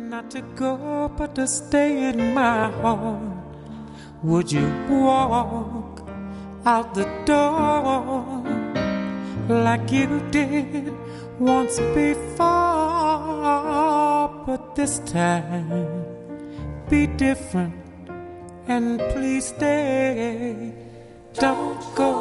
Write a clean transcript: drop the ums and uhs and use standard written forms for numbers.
Not to go, but to stay in my heart. Would you walk out the door like you did once before? But this time, be different and please stay. Don't go.